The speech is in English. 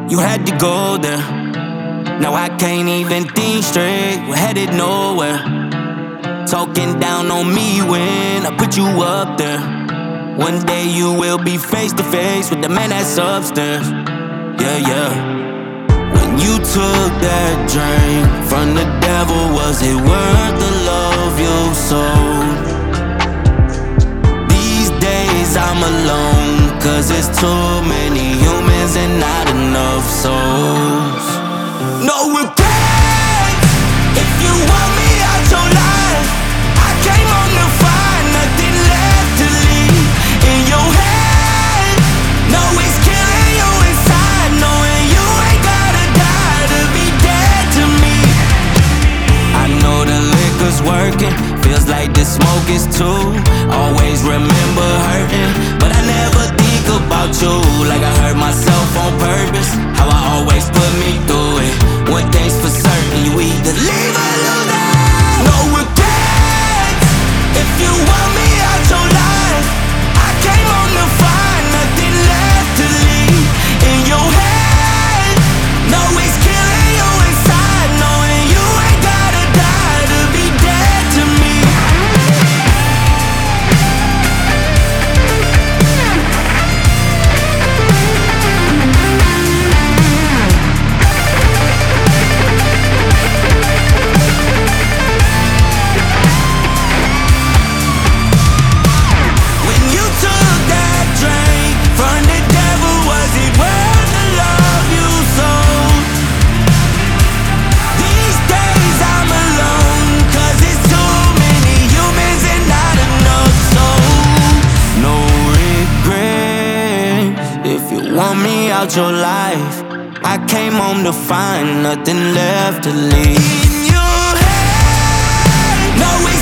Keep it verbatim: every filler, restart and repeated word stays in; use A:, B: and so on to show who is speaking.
A: You had to go there. Now I can't even think straight. We're headed nowhere. Talking down on me when I put you up there. One day you will be face to face with the man that's upstairs. Yeah, yeah. When you took that drink from the devil, was it worth the love you sold? These days I'm alone, cause it's too many humans and not enough souls. No regrets. If you want me out your life, I came home to find nothing left to leave in your head. No, it's killing you inside, knowing you ain't gotta die to be dead to me. I know the liquor's working, feels like the smoke is too. Always remember hurting, but I never think about you like I hurt myself on purpose. How I always put me through it. One thing's for certain, you either leave or lose it. No regrets. If you want me out your life, I came home to find nothing left to leave in your head. No, it's killing you inside, knowing you ain't gotta die to be dead to me. When you took that drink from the devil, was it worth the love you sold? These days I'm alone, cause it's too many humans and not enough souls. No regrets. If you want me out your life, I came home to find nothing left to leave in your head. No,